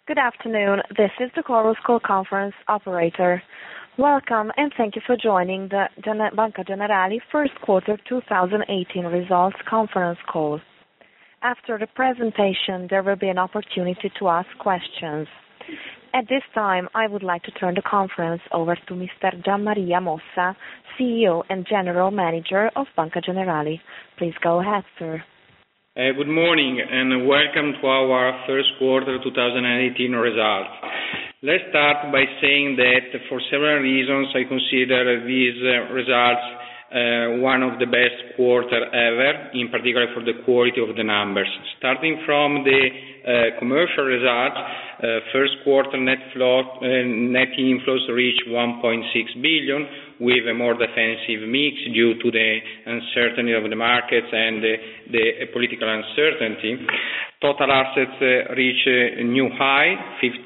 Good afternoon. This is the Chorus Call conference operator. Welcome, and thank you for joining the Banca Generali first quarter 2018 results conference call. After the presentation, there will be an opportunity to ask questions. At this time, I would like to turn the conference over to Mr. Gian Maria Mossa, CEO and General Manager of Banca Generali. Please go ahead, sir. Good morning and welcome to our first quarter 2018 results. Let's start by saying that for several reasons I consider these results one of the best quarter ever, in particular for the quality of the numbers. Starting from the commercial results, first quarter net inflows reached 1.6 billion, with a more defensive mix due to the uncertainty of the markets and the political uncertainty. Total assets reach a new high,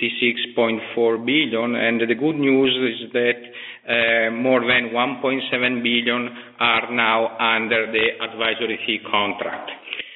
56.4 billion, and the good news is that more than 1.7 billion are now under the advisory fee contract.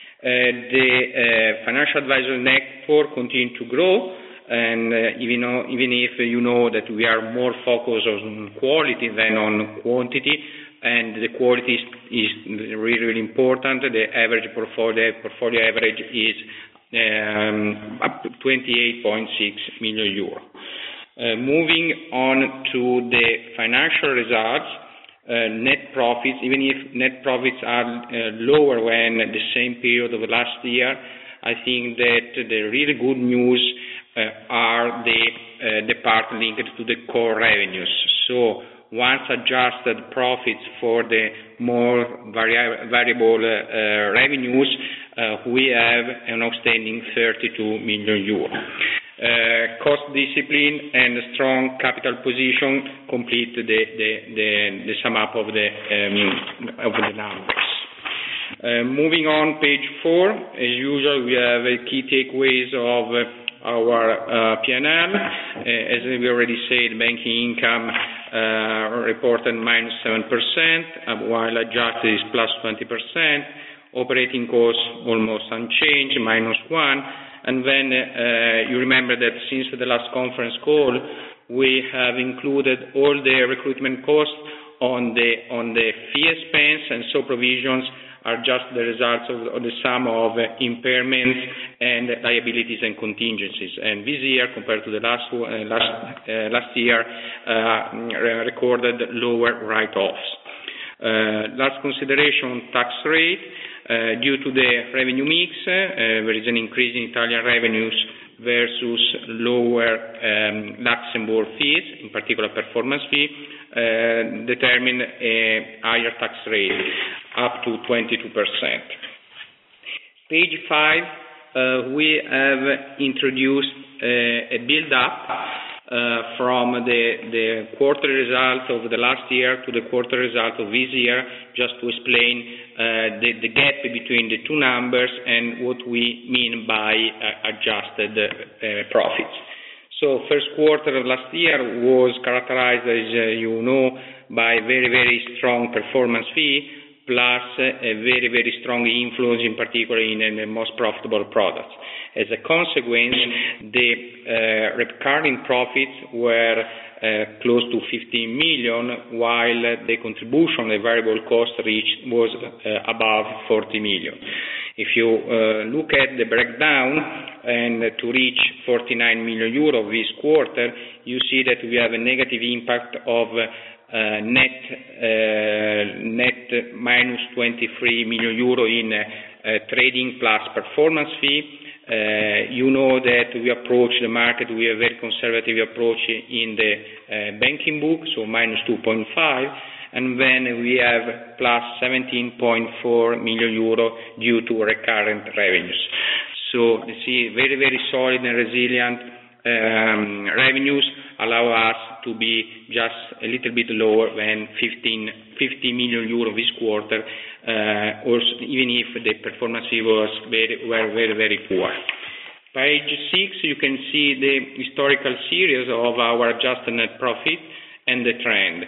The financial advisory network continued to grow, and even if you know that we are more focused on quality than on quantity, and the quality is really, really important. The average portfolio average is up to 28.6 million euro. Moving on to the financial results, net profits, even if net profits are lower than the same period of last year, I think that the really good news are the part linked to the core revenues. So once adjusted profits for the more variable revenues, we have an outstanding 32 million euro. Cost discipline and strong capital position complete the sum up of the numbers. Moving on, page 4, as usual, we have key takeaways of our P&L. As we already said, banking income reported minus 7%, while adjusted is plus 20%. Operating costs almost unchanged, minus 1%. And then you remember that since the last conference call, we have included all the recruitment costs on the fee expense, and so provisions are just the results of the sum of impairments and liabilities and contingencies. And this year, compared to the last year, recorded lower write-offs. Last consideration, tax rate. Due to the revenue mix, there is an increase in Italian revenues versus lower Luxembourg fees, in particular performance fee, determine a higher tax rate, up to 22%. Page 5, we have introduced a build-up from the quarter result of the last year to the quarter result of this year, just to explain the gap between the two numbers and what we mean by adjusted profits. So first quarter of last year was characterized, as you know, by very, very strong performance fee, plus a very, very strong influence, in particular in the most profitable products. As a consequence, the recurring profits were close to 15 million, while the contribution, the variable cost was above 40 million. If you look at the breakdown, and to reach 49 million euro this quarter, you see that we have a negative impact of net minus 23 million euro in trading plus performance fee. You know that we approach the market with a very conservative approach in the banking book, so minus 2.5, and then we have plus 17.4 million euro due to recurrent revenues. So you see, very, very solid and resilient revenues allow us to be just a little bit lower than 50 million euro this quarter, also, even if the performance fee were very, very poor. Page 6, you can see the historical series of our adjusted net profit and the trend.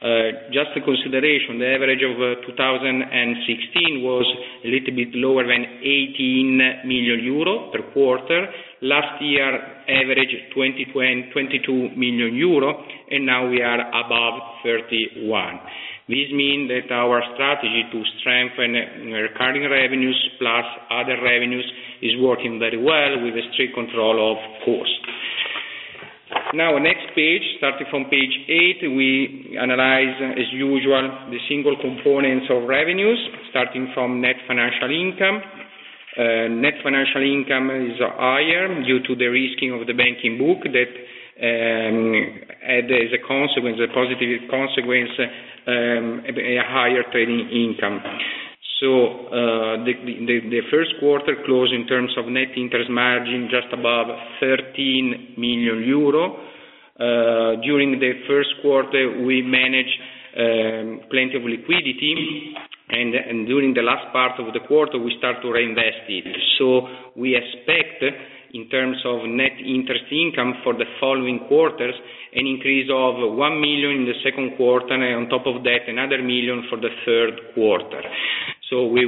Just a consideration, the average of 2016 was a little bit lower than 18 million euro per quarter. Last year, average 22 million euro, and now we are above 31. This means that our strategy to strengthen recurring revenues plus other revenues is working very well with a strict control of cost. Now, next page, starting from page 8, we analyze, as usual, the single components of revenues, starting from net financial income. Net financial income is higher due to the risking of the banking book that had as a consequence, a positive consequence, a higher trading income. So the first quarter closed in terms of net interest margin just above 13 million euro. During the first quarter, we managed plenty of liquidity, and during the last part of the quarter, we start to reinvest it. So we expect, in terms of net interest income for the following quarters, an increase of 1 million in the second quarter, and on top of that, another million for the third quarter. So we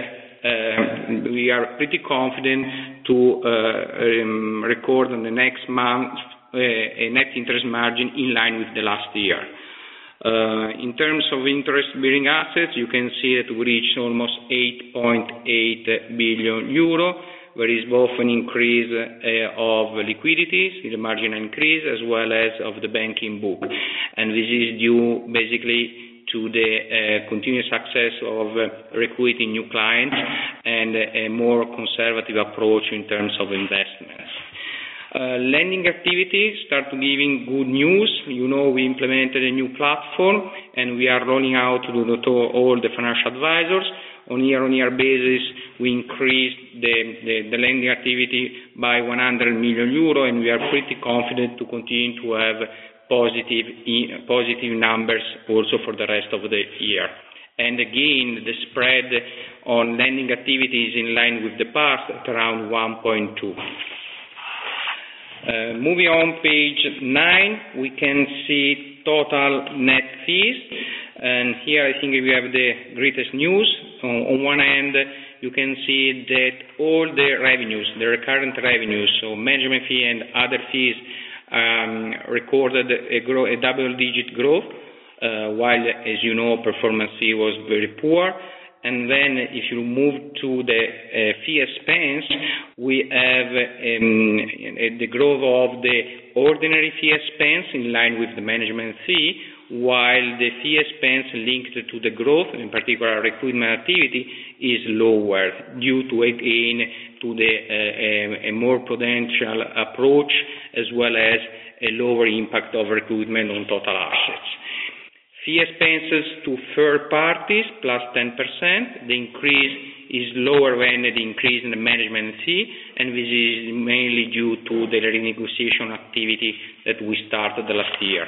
are pretty confident to record in the next month a net interest margin in line with the last year. In terms of interest-bearing assets, you can see that we reached almost 8.8 billion euro. There is both an increase of liquidities, the marginal increase, as well as of the banking book. And this is due basically to the continuous success of recruiting new clients and a more conservative approach in terms of investments. Lending activities start giving good news. You know, we implemented a new platform and we are rolling out to all the financial advisors. On year-on-year basis, we increased the lending activity by 100 million euro, and we are pretty confident to continue to have positive numbers also for the rest of the year. And again, the spread on lending activity is in line with the past at around 1.2. Moving on, page 9, we can see total net fees. And here I think we have the greatest news. On one hand, you can see that all the revenues, the recurrent revenues, so management fee and other fees, recorded a double-digit growth, while, as you know, performance fee was very poor. And then if you move to the fee expense, we have the growth of the ordinary fee expense in line with the management fee, while the fee expense linked to the growth, in particular recruitment activity, is lower due to, again, to a more prudential approach as well as a lower impact of recruitment on total assets. Fee expenses to third parties plus 10%. The increase is lower than the increase in the management fee, and this is mainly due to the renegotiation activity that we started last year.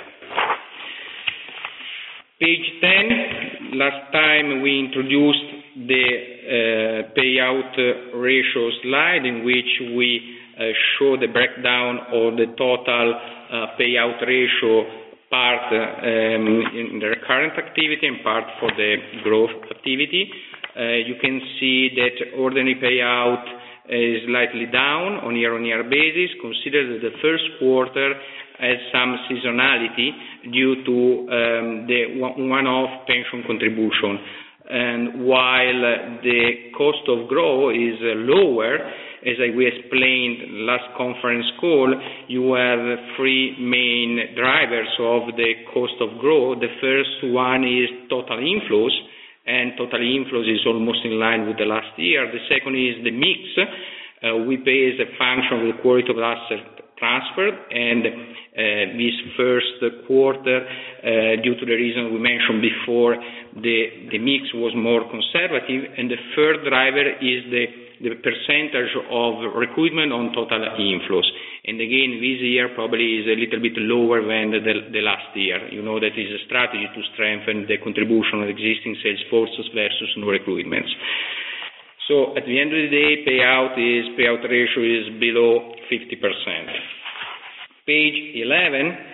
Page 10, last time we introduced the payout ratio slide in which we show the breakdown of the total payout ratio, part in the recurrent activity and part for the growth activity. You can see that ordinary payout is slightly down on year-on-year basis. Consider that the first quarter has some seasonality due to the one-off pension contribution. And while the cost of growth is lower, as we explained last conference call, you have three main drivers of the cost of growth. The first one is total inflows, and total inflows is almost in line with the last year. The second is the mix. We pay as a function of the quality of asset transferred, and this first quarter, due to the reason we mentioned before, the mix was more conservative, and the third driver is the percentage of recruitment on total inflows. And again, this year probably is a little bit lower than the last year. You know that is a strategy to strengthen the contribution of existing sales forces versus new recruitments. So at the end of the day, payout ratio is below 50%. Page 11,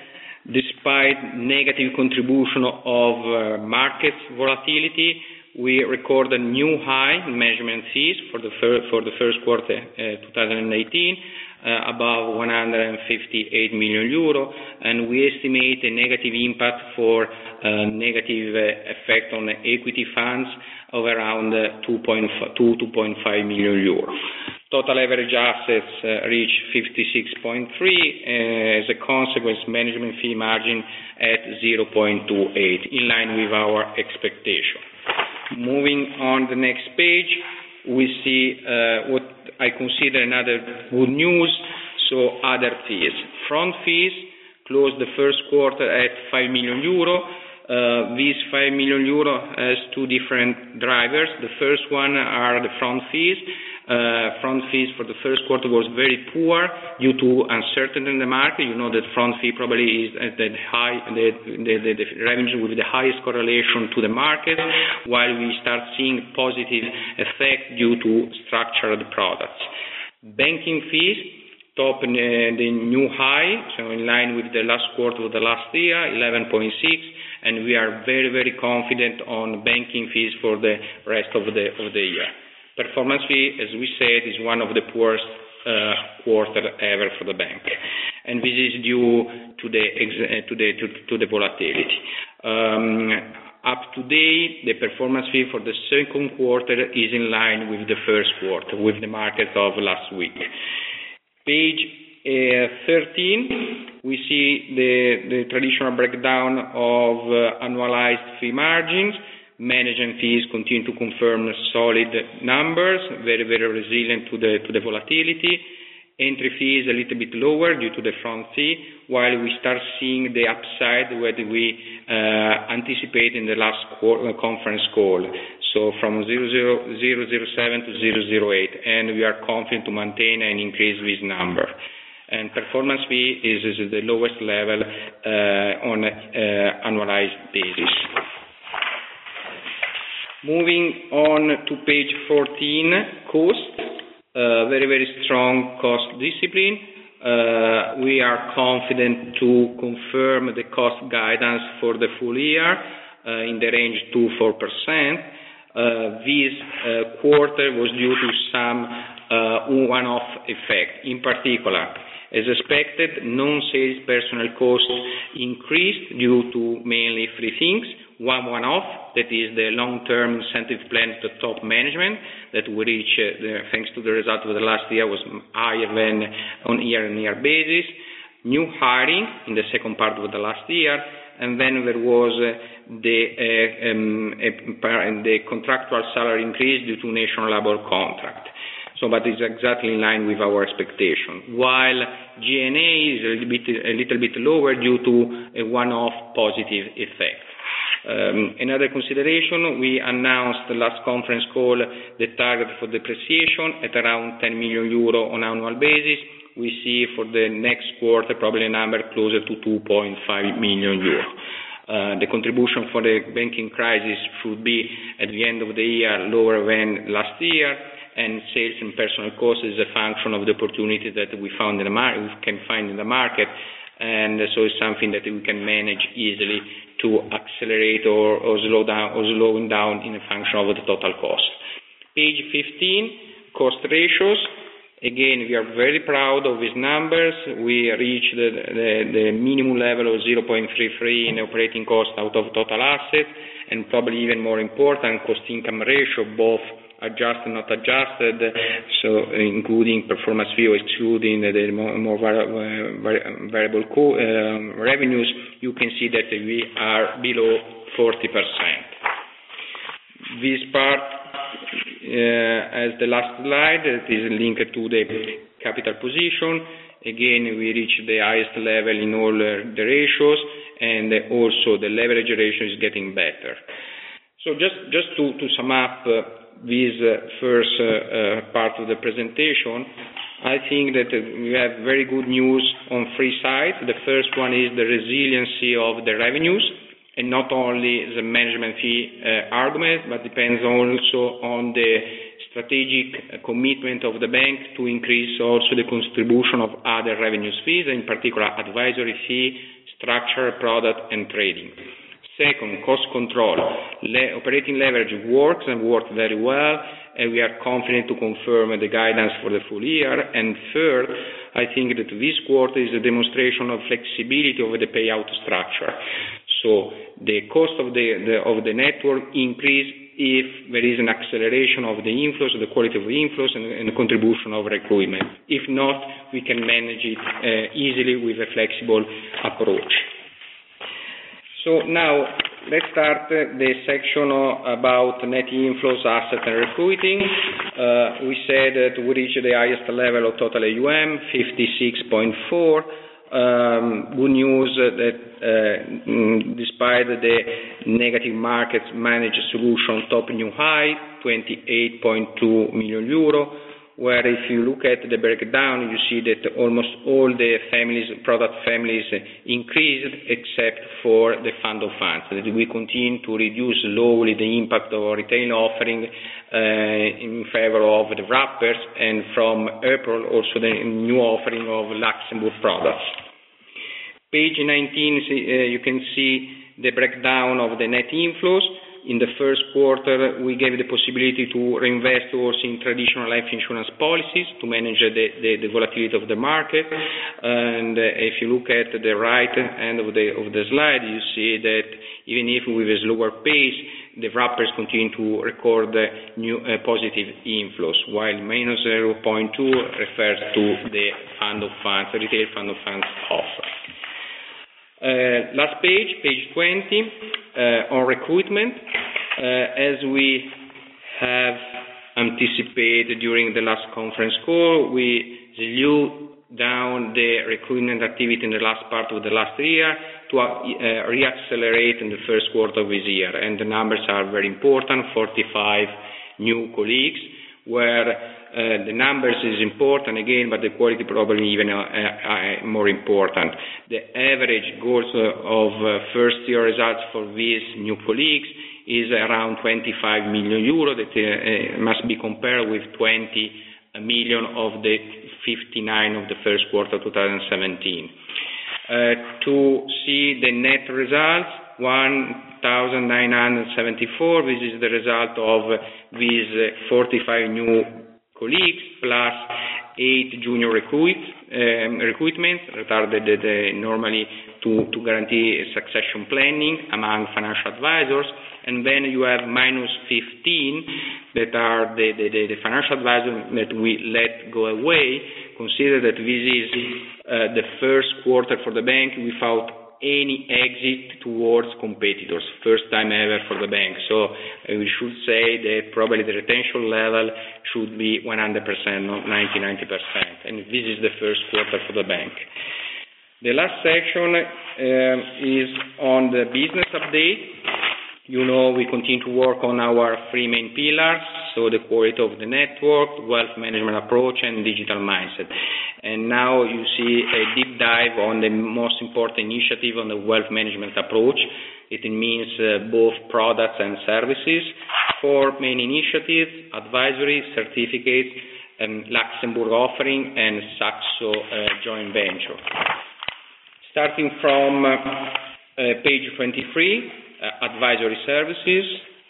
Despite negative contribution of market volatility, we record a new high in management fees for the first quarter 2018, above 158 million euro, and we estimate a negative impact for negative effect on equity funds of around 2.5 million euro. Total average assets reach 56.3, as a consequence, management fee margin at 0.28, in line with our expectation. Moving on the next page, we see what I consider another good news, so other fees. Front fees closed the first quarter at 5 million euro. These 5 million euro has two different drivers. The first one are the front fees. Front fees for the first quarter was very poor due to uncertainty in the market. You know that front fee probably is at the revenue with the highest correlation to the market, while we start seeing positive effect due to structured products. Banking fees top the new high, so in line with the last quarter of the last year, 11.6, and we are very, very confident on banking fees for the rest of the year. Performance fee, as we said, is one of the poorest quarter ever for the bank, and this is due to the volatility. Up to date, the performance fee for the second quarter is in line with the first quarter, with the market of last week. Page 13, we see the traditional breakdown of annualized fee margins. Management fees continue to confirm solid numbers, very, very resilient to the volatility. Entry fees a little bit lower due to the front fee, while we start seeing the upside where we anticipate in the last conference call. So from 0.007 to 0.08, and we are confident to maintain and increase this number. And performance fee is the lowest level on annualized basis. Moving on to page 14, cost. Very, very strong cost discipline. We are confident to confirm the cost guidance for the full year in the range 2-4%. This quarter was due to some one-off effect. In particular, as expected, non-sales personnel costs increased due to mainly three things. One-off, that is the long-term incentive plan to top management that we reach, thanks to the result of the last year, was higher than on year-on-year basis. New hiring in the second part of the last year, and then there was the contractual salary increase due to national labor contract. So, but it's exactly in line with our expectation. While G&A is a little bit lower due to a one-off positive effect. Another consideration, we announced the last conference call the target for depreciation at around 10 million euro on annual basis. We see for the next quarter probably a number closer to 2.5 million euro. The contribution for the banking crisis should be at the end of the year lower than last year, and sales and personal costs is a function of the opportunity that we found in the market, we can find in the market, and so it's something that we can manage easily to accelerate or slowing down in a function of the total cost. Page 15, cost ratios. Again, we are very proud of these numbers. We reached the minimum level of 0.33 in operating cost out of total assets, and probably even more important, cost-income ratio, both adjusted and not adjusted, so including performance fee or excluding the more variable revenues, you can see that we are below 40%. This part, as the last slide, is linked to the capital position. Again, we reach the highest level in all the ratios, and also the leverage ratio is getting better. So just to sum up this first part of the presentation, I think that we have very good news on three sides. The first one is the resiliency of the revenues, and not only the management fee argument, but depends also on the strategic commitment of the bank to increase also the contribution of other revenue fees, in particular advisory fee, structured product and trading. Second, cost control. Operating leverage works and worked very well, and we are confident to confirm the guidance for the full year. And third, I think that this quarter is a demonstration of flexibility of the payout structure. So the cost of the network increase if there is an acceleration of the inflows, the quality of the inflows, and the contribution of recruitment. If not, we can manage it easily with a flexible approach. So now, let's start the section about net inflows, assets, and recruiting. We said that we reached the highest level of total AUM, 56.4. Good news that despite the negative markets, managed solution top new high, 28.2 million euro. Where if you look at the breakdown, you see that almost all the product families increased except for the fund of funds. That we continue to reduce slowly the impact of our retail offering in favor of the wrappers, and from April also the new offering of Luxembourg products. Page 19, you can see the breakdown of the net inflows. In the first quarter, we gave the possibility to reinvest also in traditional life insurance policies to manage the volatility of the market. And if you look at the right end of the slide, you see that even if with a slower pace, the wrappers continue to record new positive inflows, while minus 0.2 refers to the fund of funds, the retail fund of funds offer. Last page 20, on recruitment. As we have anticipated during the last conference call, we slowed down the recruitment activity in the last part of the last year to reaccelerate in the first quarter of this year. And the numbers are very important, 45 new colleagues, where the numbers is important again, but the quality probably even more important. The average goals of first year results for these new colleagues is around 25 million euro, that must be compared with 20 million of the 59 of the first quarter 2017. To see the net results, 1,974, this is the result of these 45 new colleagues plus 8 junior recruitments that are normally to guarantee succession planning among financial advisors. And then you have minus 15 that are the financial advisors that we let go away. Consider that this is the first quarter for the bank without any exit towards competitors, first time ever for the bank. So we should say that probably the retention level should be 100%, not 90%. And this is the first quarter for the bank. The last section is on the business update. You know, we continue to work on our three main pillars, so the quality of the network, wealth management approach, and digital mindset. And now you see a deep dive on the most important initiative on the wealth management approach. It means both products and services. Four main initiatives: advisory, certificates, Luxembourg offering, and Saxo joint venture. Starting from page 23, advisory services.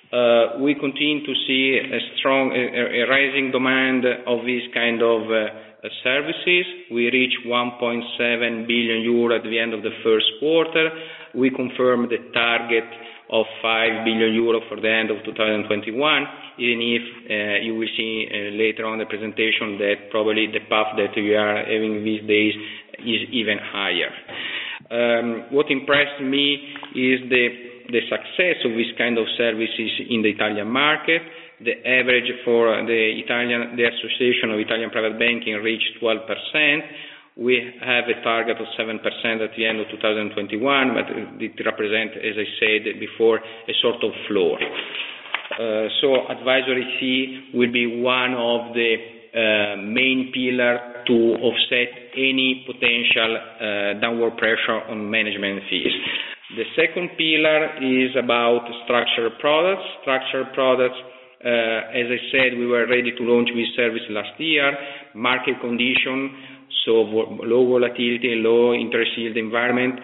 We continue to see a strong rising demand of this kind of services. We reached 1.7 billion euro at the end of the first quarter. We confirm the target of 5 billion euro for the end of 2021, even if you will see later on the presentation that probably the path that we are having these days is even higher. What impressed me is the success of this kind of services in the Italian market. The average for the Association of Italian Private Banking reached 12%. We have a target of 7% at the end of 2021, but it represents, as I said before, a sort of floor. So advisory fee will be one of the main pillars to offset any potential downward pressure on management fees. The second pillar is about structured products. Structured products As I said, we were ready to launch this service last year. Market condition, so low volatility, low interest yield environment,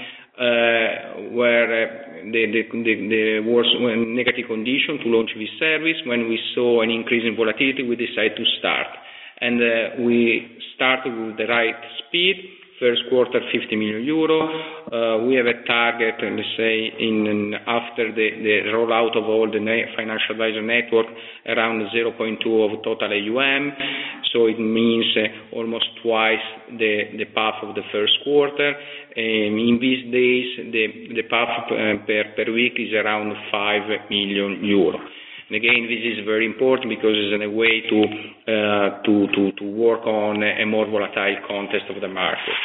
where the worst negative condition to launch this service. When we saw an increase in volatility, we decided to start. And we started with the right speed. First quarter, 50 million euro. We have a target, let's say, after the rollout of all the financial advisor network, around 0.2 of total AUM. So it means almost twice the path of the first quarter. In these days, the path per week is around 5 million euro. And again, this is very important because it's a way to work on a more volatile context of the market.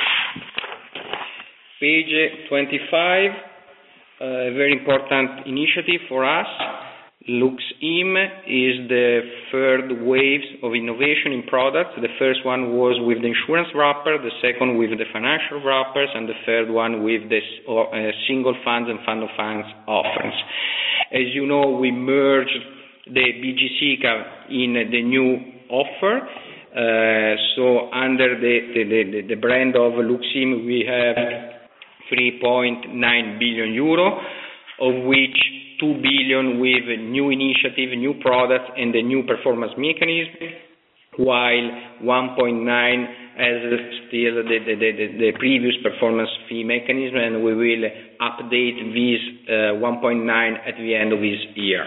Page 25, a very important initiative for us. LuxIM is the third wave of innovation in products. The first one was with the insurance wrapper, the second with the financial wrappers, and the third one with the single funds and fund of funds offerings. As you know, we merged the BG SICAV in the new offer. So under the brand of LuxIM, we have 3.9 billion euro, of which 2 billion with new initiative, new products, and the new performance mechanism, while 1.9 as still the previous performance fee mechanism, and we will update this 1.9 at the end of this year.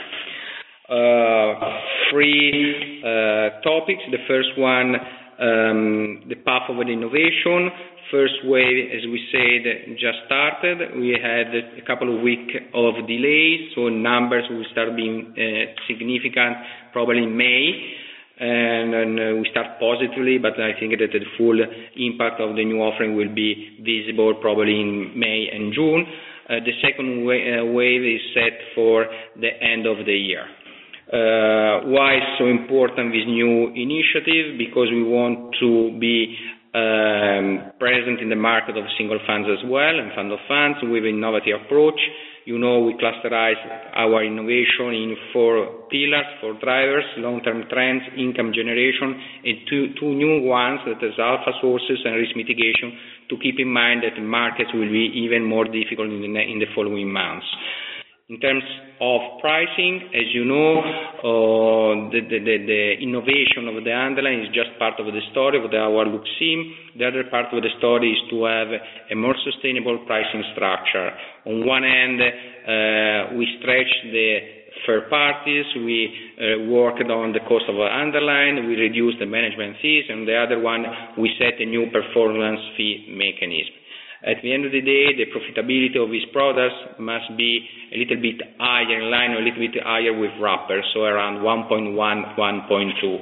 Three topics. The first one, the path of the innovation. First wave, as we said, just started. We had a couple of weeks of delays, so numbers will start being significant probably in May. And we start positively, but I think that the full impact of the new offering will be visible probably in May and June. The second wave is set for the end of the year. Why is so important this new initiative? Because we want to be present in the market of single funds as well and fund of funds with an innovative approach. You know, we clusterize our innovation in 4 pillars, 4 drivers: long-term trends, income generation, and two new ones, that is alpha sources and risk mitigation, to keep in mind that the markets will be even more difficult in the following months. In terms of pricing, as you know, the innovation of the underlying is just part of the story of our LuxIM. The other part of the story is to have a more sustainable pricing structure. On one end, we stretch the third parties, we worked on the cost of our underlying, we reduced the management fees, and the other one, we set a new performance fee mechanism. At the end of the day, the profitability of these products must be a little bit higher, in line or a little bit higher with wrappers, so around 1.1, 1.2%.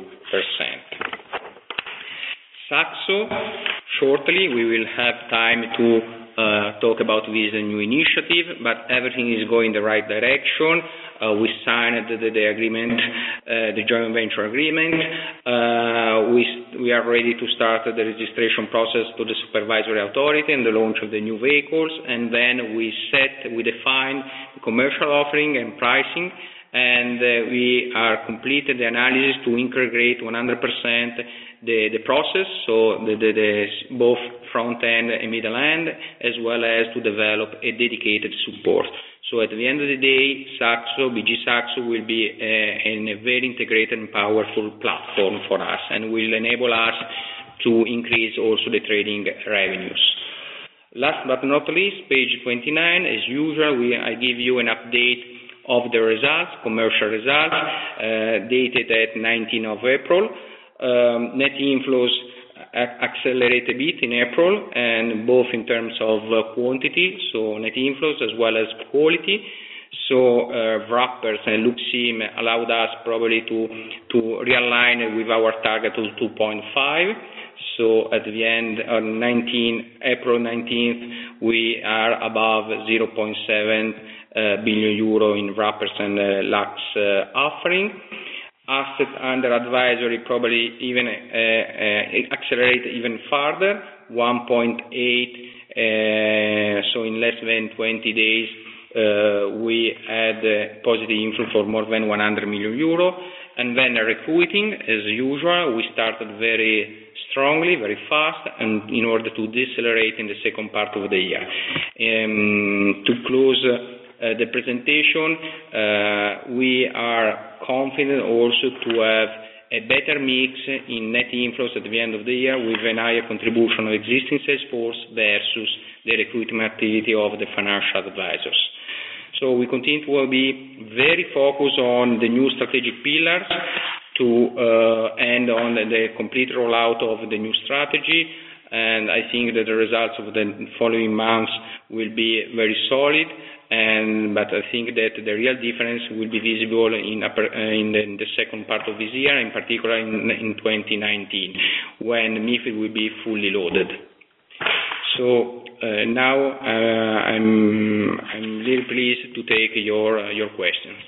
Saxo, shortly, we will have time to talk about this new initiative, but everything is going the right direction. We signed the agreement, the joint venture agreement. We are ready to start the registration process to the supervisory authority and the launch of the new vehicles, and then we define the commercial offering and pricing, and we are completed the analysis to integrate 100% the process, so both front end and middle end, as well as to develop a dedicated support. So at the end of the day, BG Saxo will be a very integrated and powerful platform for us, and will enable us to increase also the trading revenues. Last but not least, page 29, as usual, I give you an update of the results, commercial results, dated at 19th of April. Net inflows accelerate a bit in April, and both in terms of quantity, so net inflows, as well as quality. So wrappers and LuxIM allowed us probably to realign with our target of 2.5. So at the end of April 19th, we are above 0.7 billion euro in wrappers and Lux offering. Assets under advisory probably even accelerate even further, 1.8. So in less than 20 days, we had positive inflow for more than 100 million euro. And then recruiting, as usual, we started very strongly, very fast, and in order to decelerate in the second part of the year. To close the presentation, we are confident also to have a better mix in net inflows at the end of the year with a higher contribution of existing sales force versus the recruitment activity of the financial advisors. So we continue to be very focused on the new strategic pillars and on the complete rollout of the new strategy. And I think that the results of the following months will be very solid. But I think that the real difference will be visible in the second part of this year, in particular in 2019, when MiFID will be fully loaded. So now I'm really pleased to take your questions.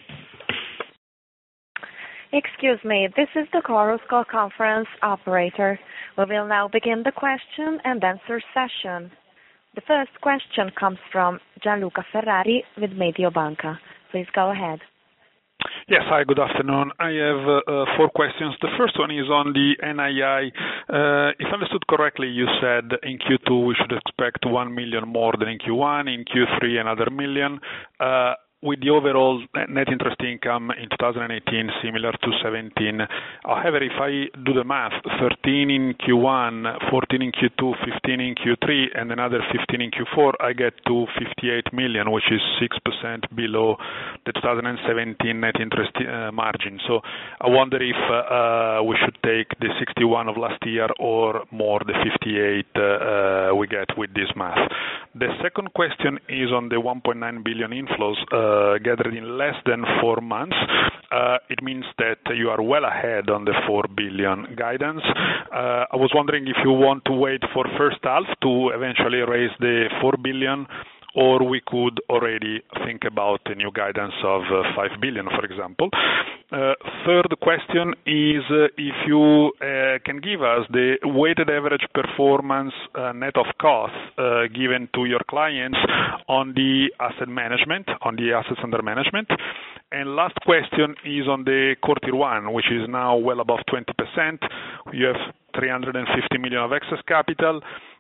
Excuse me, this is the Chorus Call conference operator. We will now begin the question and answer session. The first question comes from Gianluca Ferrari with Mediobanca. Please go ahead. Yes, hi, good afternoon. I have 4 questions. The first one is on the NII. If I understood correctly, you said in Q2 we should expect 1 million more than in Q1, in Q3 another million. With the overall net interest income in 2018 similar to 17. However, if I do the math, 13 in Q1, 14 in Q2, 15 in Q3, and another 15 in Q4, I get to 58 million, which is 6% below the 2017 net interest margin. So I wonder if we should take the 61 of last year or more the 58 we get with this math. The second question is on the 1.9 billion inflows gathered in less than 4 months. It means that you are well ahead on the 4 billion guidance. I was wondering if you want to wait for first half to eventually raise the 4 billion, or we could already think about a new guidance of 5 billion, for example. Third question is if you can give us the weighted average performance net of costs given to your clients on the asset management, on the assets under management. And last question is on the Core Tier 1, which is now well above 20%. You have 350 million of excess capital.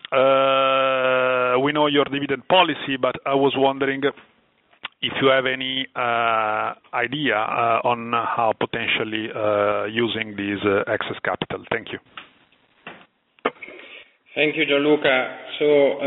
We know your dividend policy, but I was wondering if you have any idea on how potentially using this excess capital. Thank you. Thank you, Gianluca. So,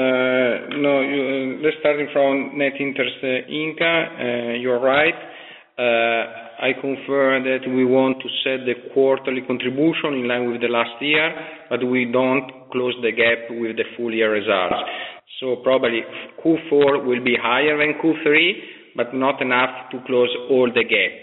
let's start from net interest income. You're right. I confirm that we want to set the quarterly contribution in line with the last year, but we don't close the gap with the full year results. So probably Q4 will be higher than Q3, but not enough to close all the gap.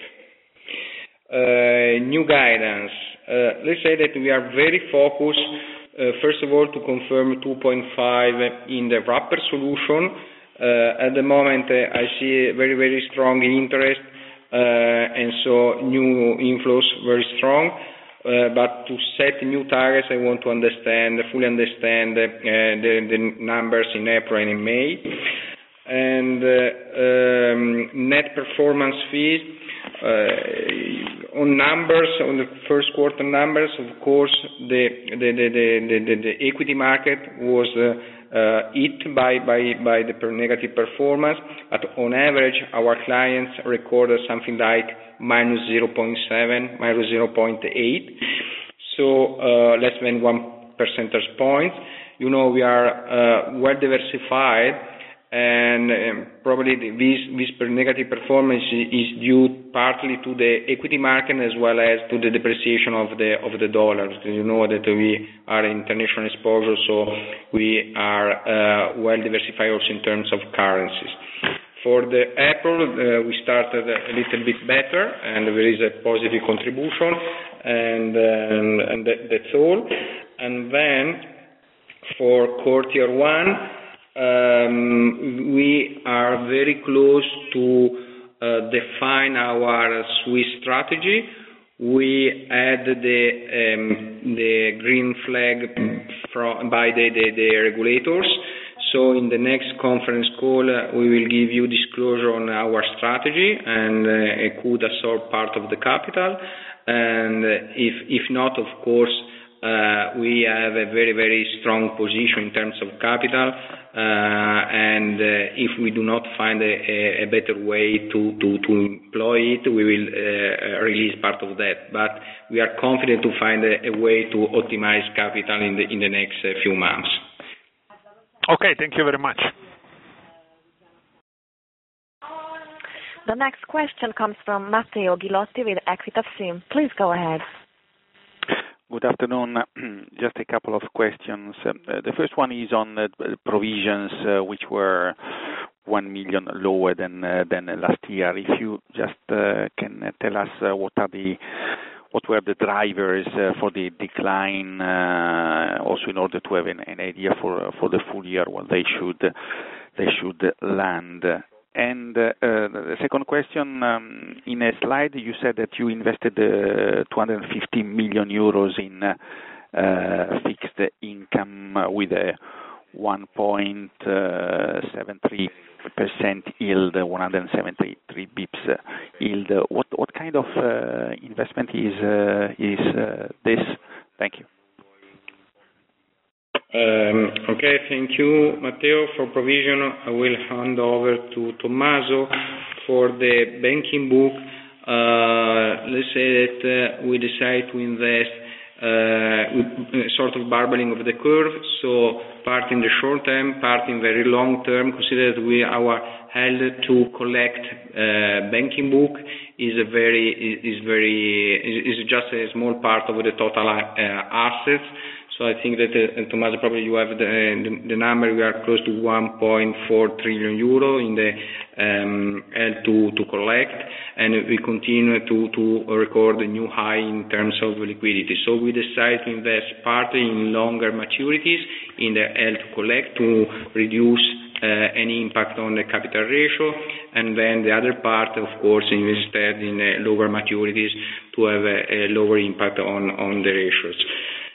New guidance. Let's say that we are very focused, first of all, to confirm 2.5 in the wrapper solution. At the moment, I see very, very strong interest. And so new inflows very strong, but to set new targets, I want to fully understand the numbers in April and in May. And net performance fees on the first quarter numbers. Of course, the equity market was hit by the negative performance, but on average, our clients recorded something like minus 0.7, minus 0.8, so less than 1 percentage point. You know, we are well diversified, and probably this negative performance is due partly to the equity market as well as to the depreciation of the dollar. You know that we are international exposure, so we are well diversified also in terms of currencies. For the April, we started a little bit better, and there is a positive contribution, and that's all. And then for Core Tier 1. We are very close to define our Swiss strategy. We had the green flag by the regulators. So in the next conference call, we will give you disclosure on our strategy, and it could absorb part of the capital. and if not, of course, we have a very, very strong position in terms of capital, and if we do not find a better way to employ it, we will release part of that. But we are confident to find a way to optimize capital in the next few months. Okay, thank you very much. The next question comes from Matteo Ghilotti with Equita SIM. Please go ahead. Good afternoon. Just a couple of questions. The first one is on provisions, which were 1 million lower than last year. If you just can tell us what were the drivers for the decline, also in order to have an idea for the full year what they should land. And the second question, in a slide you said that you invested 250 million euros in fixed income with a 1.73% yield, 173 bips yield. What kind of investment is this? Thank you. Okay, thank you, Matteo. For provision, I will hand over to Tommaso. For the banking book, let's say that we decide to invest with sort of barbelling of the curve, so part in the short term, part in very long term. Consider that our held to collect banking book is just a small part of the total assets. So I think that, Tommaso, probably you have the number. We are close to 1.4 trillion euro in the held to collect, and we continue to record a new high in terms of liquidity. So we decide to invest partly in longer maturities in the held to collect to reduce any impact on the capital ratio, and then the other part, of course, instead in lower maturities to have a lower impact on the ratios.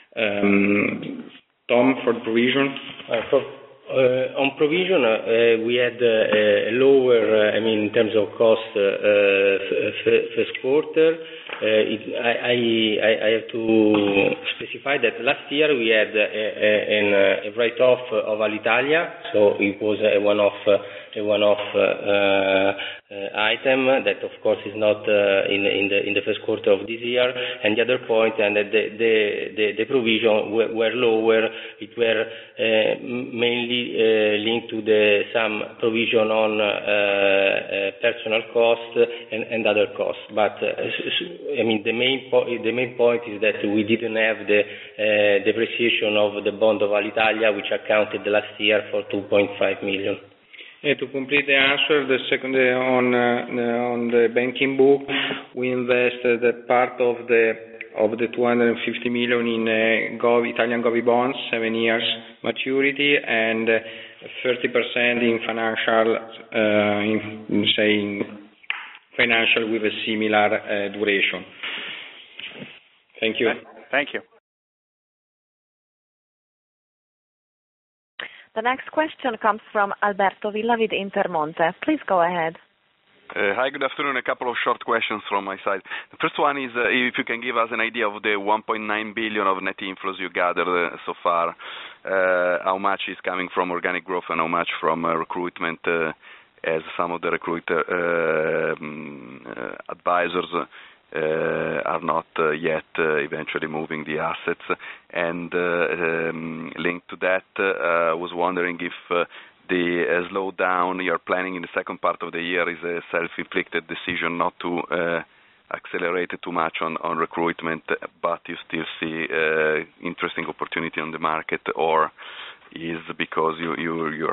Tom, for provision? On provision, we had a lower, in terms of cost, first quarter. I have to specify that last year we had a write-off of Alitalia, so it was a one-off item that, of course, is not in the first quarter of this year. And the other point, and the provision were lower. It were mainly linked to some provision on personal cost and other costs. But the main point is that we didn't have the depreciation of the bond of Alitalia, which accounted last year for 2.5 million. To complete the answer, the second on the banking book, we invested a part of the 250 million in Italian Govi bonds, 7 years maturity, and 30% in financial with a similar duration. Thank you. Thank you. The next question comes from Alberto Villa with Intermonte. Please go ahead. Hi, good afternoon. A couple of short questions from my side. The first one is if you can give us an idea of the 1.9 billion of net inflows you gathered so far, how much is coming from organic growth and how much from recruitment, as some of the advisors are not yet eventually moving the assets. And linked to that, I was wondering if the slowdown you're planning in the second part of the year is a self-inflicted decision not to accelerate too much on recruitment, but you still see interesting opportunity on the market, or is because you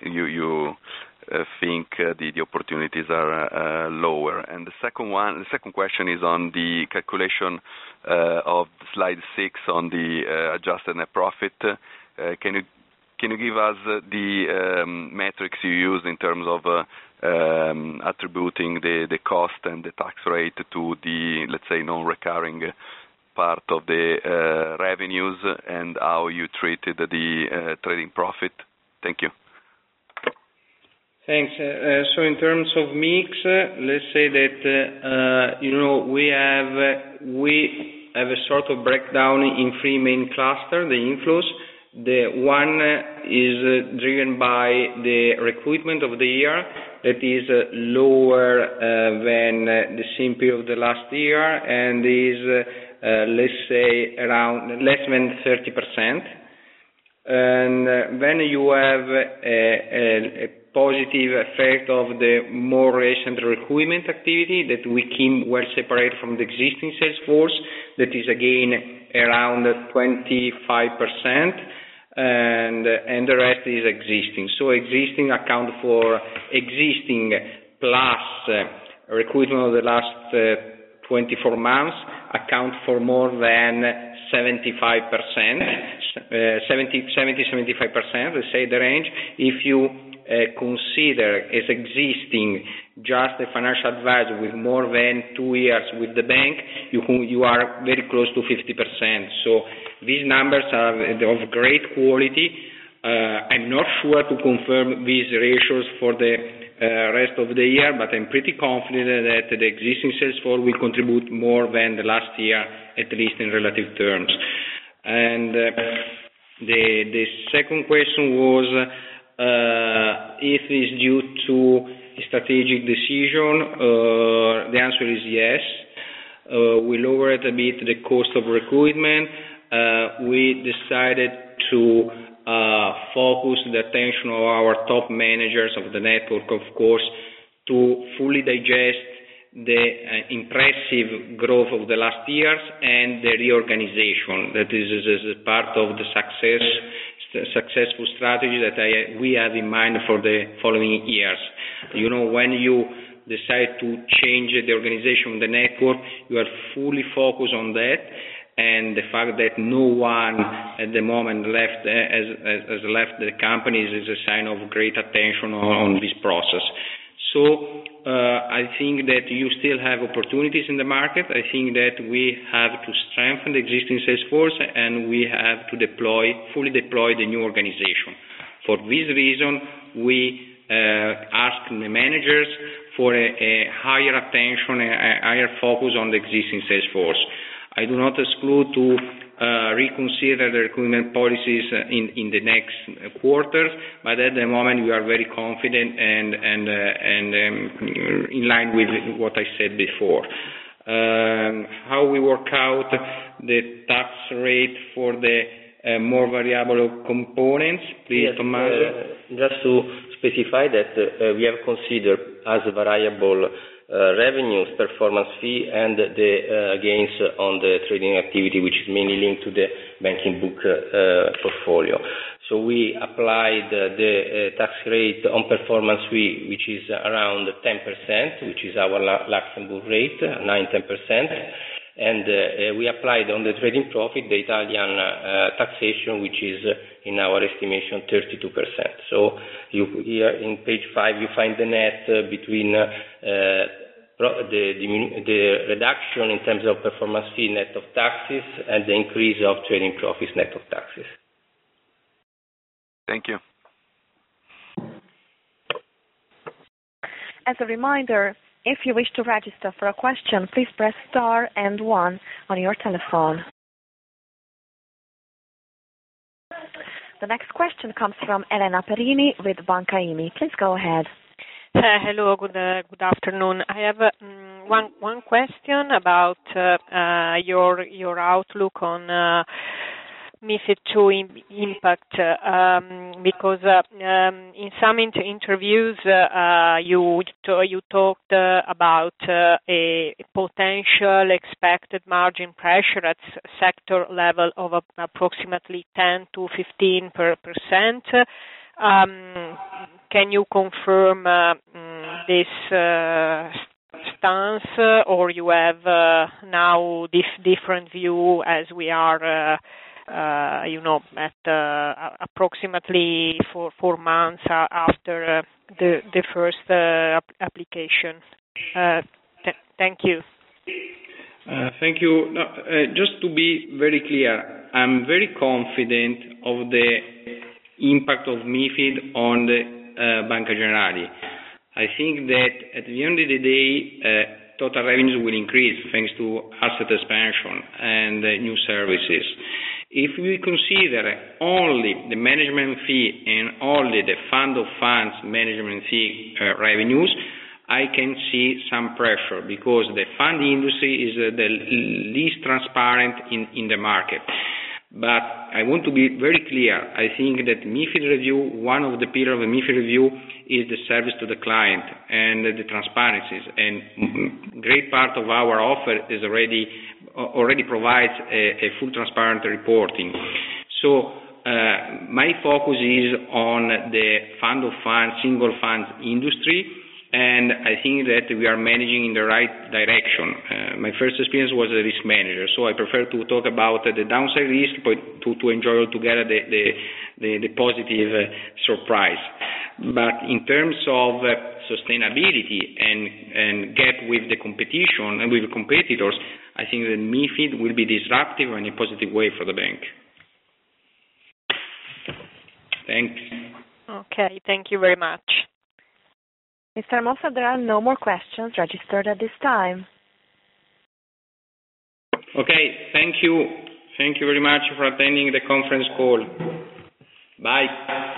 think the opportunities are lower. And the second question is on the calculation of slide 6 on the adjusted net profit. Can you give us the metrics you use in terms of attributing the cost and the tax rate to the, let's say, non-recurring part of the revenues, and how you treated the trading profit? Thank you. Thanks. So in terms of mix, let's say that we have a sort of breakdown in three main clusters, the inflows. The one is driven by the recruitment of the year, that is lower than the same period of the last year, and is let's say around less than 30%. And then you have a positive effect of the more recent recruitment activity that we keep well separated from the existing sales force, that is again around 25%, and the rest is existing. So existing account for existing plus recruitment of the last 24 months account for more than 75%, 70-75%, let's say the range. If you consider as existing just a financial advisor with more than 2 years with the bank, you are very close to 50%. So these numbers are of great quality. I'm not sure to confirm these ratios for the rest of the year, but I'm pretty confident that the existing sales force will contribute more than the last year, at least in relative terms. And the second question was if it's due to a strategic decision. The answer is yes. We lowered a bit the cost of recruitment. We decided to focus the attention of our top managers of the network, of course, to fully digest the impressive growth of the last years and the reorganization that is part of the successful strategy that we have in mind for the following years. You know, when you decide to change the organization of the network, you are fully focused on that, and the fact that no one at the moment has left the company is a sign of great attention on this process. So I think that you still have opportunities in the market. I think that we have to strengthen the existing sales force, and we have to fully deploy the new organization. For this reason, we ask the managers for a higher attention, a higher focus on the existing sales force. I do not exclude to reconsider the recruitment policies in the next quarters, but at the moment we are very confident and in line with what I said before. How we work out the tax rate for the more variable components, please, yes, Tommaso. Just to specify that we have considered as variable revenues, performance fee, and the gains on the trading activity, which is mainly linked to the banking book portfolio. So we applied the tax rate on performance fee, which is around 10%, which is our Luxembourg rate, 9-10%. And we applied on the trading profit the Italian taxation, which is in our estimation 32%. So here in page 5 you find the net between the reduction in terms of performance fee net of taxes and the increase of trading profits net of taxes. Thank you. As a reminder, if you wish to register for a question, please press star and 1 on your telephone. The next question comes from Elena Perini with Banca IMI. Please go ahead. Hello, good afternoon. I have one question about your outlook on MiFID II impact, because in some interviews you talked about a potential expected margin pressure at sector level of approximately 10 to 15%. Can you confirm this stance, or you have now this different view as we are at approximately 4 months after the first application? Thank you. Thank you. No, just to be very clear, I'm very confident of the impact of MiFID on the Banca Generali. I think that at the end of the day, total revenues will increase thanks to asset expansion and new services. If we consider only the management fee and only the fund of funds management fee revenues, I can see some pressure because the fund industry is the least transparent in the market. But I want to be very clear. I think that MiFID review, one of the pillars of the MiFID review is the service to the client and the transparencies. And great part of our offer is already provides a full transparent reporting. So my focus is on the fund of funds, single funds industry, and I think that we are managing in the right direction. My first experience was a risk manager, so I prefer to talk about the downside risk, but to enjoy altogether the positive surprise. But in terms of sustainability and gap with the competition and with competitors, I think that MiFID will be disruptive in a positive way for the bank. Thanks. Okay, thank you very much. Mr. Mossa, there are no more questions registered at this time. Okay, thank you. Thank you very much for attending the conference call. Bye.